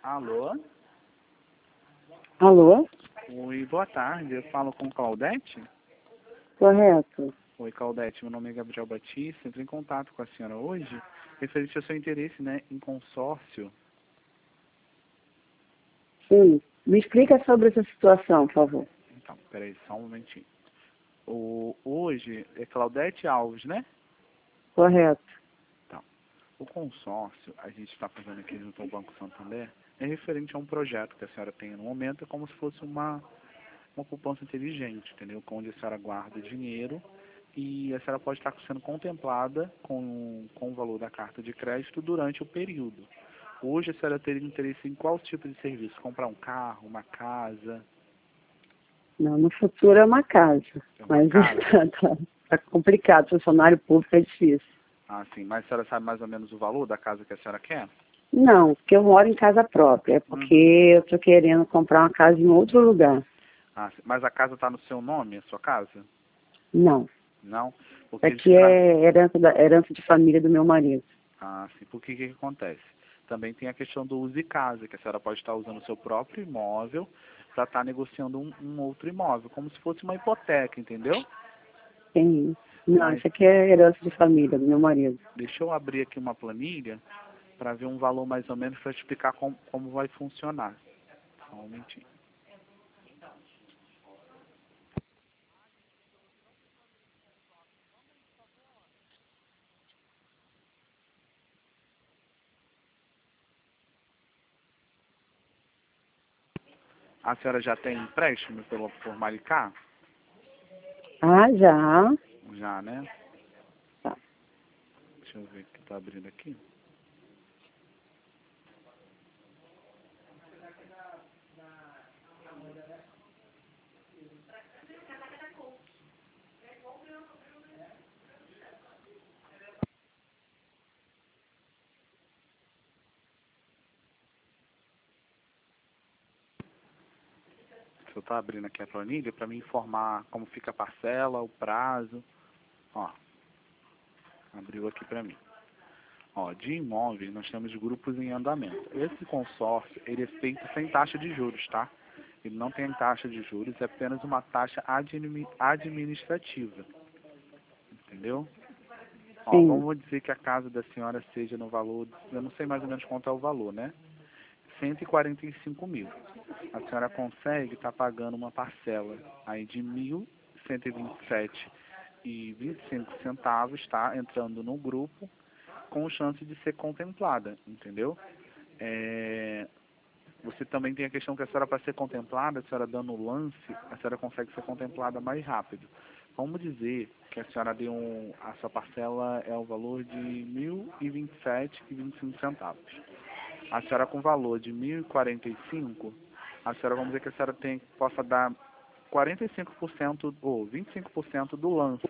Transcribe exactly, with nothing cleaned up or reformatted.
Alô? Alô? Oi, boa tarde. Eu falo com Claudete? Correto. Oi, Claudete. Meu nome é Gabriel Batista. Entrei em contato com a senhora hoje referente ao seu interesse, né, em consórcio. Sim. Me explica sobre essa situação, por favor. Então, peraí, só um momentinho. O, hoje é Claudete Alves, né? Correto. Então, o consórcio, a gente está fazendo aqui junto ao Banco Santander, é referente a um projeto que a senhora tem no momento, é como se fosse uma, uma poupança inteligente, entendeu? Onde a senhora guarda dinheiro e a senhora pode estar sendo contemplada com, com o valor da carta de crédito durante o período. Hoje a senhora teria interesse em qual tipo de serviço? Comprar um carro, uma casa? Não, no futuro é uma casa. É uma Mas casa? tá, tá complicado. Funcionário público é difícil. Ah, sim. Mas a senhora sabe mais ou menos o valor da casa que a senhora quer? Não, porque eu moro em casa própria. É porque Uhum. eu tô querendo comprar uma casa em outro lugar. Ah, sim. Mas a casa está no seu nome, a sua casa? Não. Não? Porque eles Aqui tra... é herança, da, herança de família do meu marido. Ah, sim. Porque o que, que acontece? Também tem a questão do uso de casa, que a senhora pode estar usando o seu próprio imóvel para estar negociando um, um outro imóvel, como se fosse uma hipoteca, entendeu? Tem isso. Não, Mas isso aqui é herança de família do meu marido. deixa eu abrir aqui uma planilha para ver um valor mais ou menos para explicar como, como vai funcionar. Só um momentinho. A senhora já tem empréstimo pelo, por Maricá? Ah, já. Já, né? Tá. Deixa eu ver o que está abrindo aqui. Eu estou abrindo aqui a planilha para me informar como fica a parcela, o prazo. Ó, abriu aqui para mim. Ó, de imóveis, nós temos grupos em andamento. Esse consórcio, ele é feito sem taxa de juros, tá? Ele não tem taxa de juros, é apenas uma taxa admi- administrativa. Entendeu? Ó, Sim. vamos dizer que a casa da senhora seja no valor, eu não sei mais ou menos quanto é o valor, né? cento e quarenta e cinco mil. A senhora consegue estar pagando uma parcela aí de mil cento e vinte e sete e vinte e cinco centavos, tá? Entrando no grupo com chance de ser contemplada, entendeu? É, você também tem a questão que a senhora, para ser contemplada, a senhora dando o lance, a senhora consegue ser contemplada mais rápido. Vamos dizer que a senhora deu um, a sua parcela é o valor de mil e vinte e sete e vinte e cinco centavos. A senhora com valor de mil e quarenta e cinco, a senhora, vamos dizer que a senhora tem, possa dar quarenta e cinco por cento ou vinte e cinco por cento do lance.